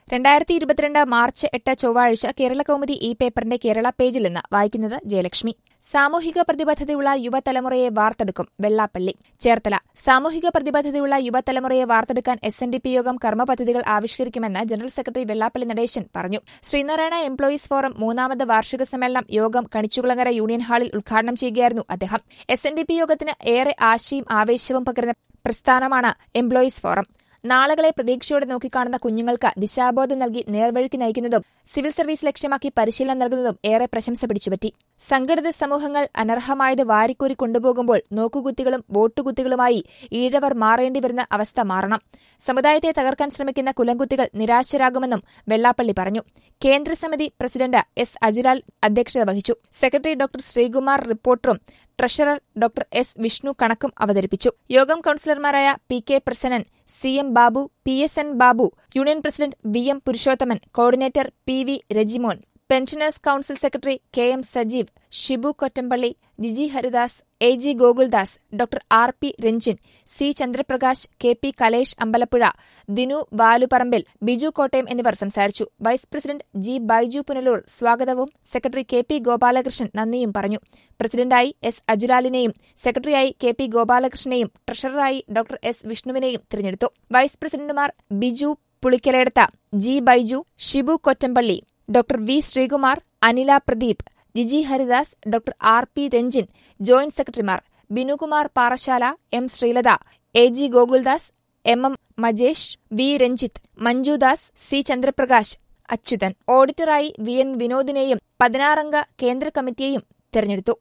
2022 March 8 ചൊവ്വാഴ്ച കേരളകൗമുദി ഈ പേപ്പറിന്റെ കേരള പേജിൽ നിന്ന് വായിക്കുന്നത് ജയലക്ഷ്മി. സാമൂഹിക പ്രതിബദ്ധതയുള്ള യുവതലമുറയെ വാർത്തെടുക്കും വെള്ളാപ്പള്ളി. ചേർത്തല. സാമൂഹിക പ്രതിബദ്ധതയുള്ള യുവതലമുറയെ വാർത്തെടുക്കാൻ SNDP യോഗം കർമ്മപദ്ധതികൾ ആവിഷ്കരിക്കുമെന്ന് ജനറൽ സെക്രട്ടറി വെള്ളാപ്പള്ളി നടേശൻ പറഞ്ഞു. ശ്രീനാരായണ എംപ്ലോയീസ് ഫോറം 3ാമത് വാർഷിക സമ്മേളനം യോഗം കണിച്ചുകുളങ്ങര യൂണിയൻ ഹാളിൽ ഉദ്ഘാടനം ചെയ്യുകയായിരുന്നു അദ്ദേഹം. SNDP യോഗത്തിന് ഏറെ ആശയും ആവേശവും പകരുന്ന പ്രസ്ഥാനമാണ് എംപ്ലോയീസ് ഫോറം. നാളുകളെ പ്രതീക്ഷയോടെ നോക്കിക്കാണുന്ന കുഞ്ഞുങ്ങൾക്ക് ദിശാബോധം നൽകി നേർവഴിക്ക് നയിക്കുന്നതും സിവിൽ സർവീസ് ലക്ഷ്യമാക്കി പരിശീലനം നൽകുന്നതും ഏറെ പ്രശംസ പിടിച്ചുപറ്റി. സംഘടിത സമൂഹങ്ങൾ അനർഹമായത് വാരിക്കോരി കൊണ്ടുപോകുമ്പോൾ നോക്കുകുത്തികളും വോട്ടുകുത്തികളുമായി ഈഴവർ മാറേണ്ടിവരുന്ന അവസ്ഥ മാറണം. സമുദായത്തെ തകർക്കാൻ ശ്രമിക്കുന്ന കുലംകുത്തികൾ നിരാശരാകുമെന്നും വെള്ളാപ്പള്ളി പറഞ്ഞു. കേന്ദ്രസമിതി പ്രസിഡന്റ് S. അജുലാൽ അധ്യക്ഷത വഹിച്ചു. സെക്രട്ടറി ഡോക്ടർ ശ്രീകുമാർ റിപ്പോർട്ടറും ട്രഷറർ ഡോക്ടർ S. വിഷ്ണു കണക്കും അവതരിപ്പിച്ചു. യോഗം കൌൺസിലർമാരായ P.K. Prasannan, C.M. Babu, P.S.N. Babu, union president V.M. Purushothaman, coordinator P.V. Rajimon, pensioners council secretary K.M. Sajeev, Shibu Kottampally, Jiji Haridas, A.G. Gokuldas, doctor R.P. Ranjin, C. Chandraprakash, K.P. Kalesh Ambalappuzha, Dinu Valuparambil, Biju Kottayam എന്നിവർ സംസാരിച്ചു. Vice president G. Baiju Punalur സ്വാഗതവും സെക്രട്ടറി K.P. ഗോപാലകൃഷ്ണൻ നന്ദിയും പറഞ്ഞു. പ്രസിഡന്റായി S. അജുലാലിനെയും സെക്രട്ടറിയായി K.P. ഗോപാലകൃഷ്ണനെയും ട്രഷററായി doctor S. വിഷ്ണുവിനെയും തിരഞ്ഞെടുത്തു. വൈസ് പ്രസിഡന്റുമാർ Biju Pulikkaledath, G. Baiju, Shibu Kottampally, doctor V. Sreekumar, Anila Pradeep, Jiji Haridas, doctor R.P. Ranjin. Joint സെക്രട്ടറിമാർ Binukumar Parassala, M. Sreelatha, A.G. Gokuldas, M.M. Majesh, V. Ranjith, Manjudas, C. Chandraprakash, Achuthan. ഓഡിറ്ററായി V.N. വിനോദിനെയും 16 അംഗ കേന്ദ്ര കമ്മിറ്റിയെയും തെരഞ്ഞെടുത്തു.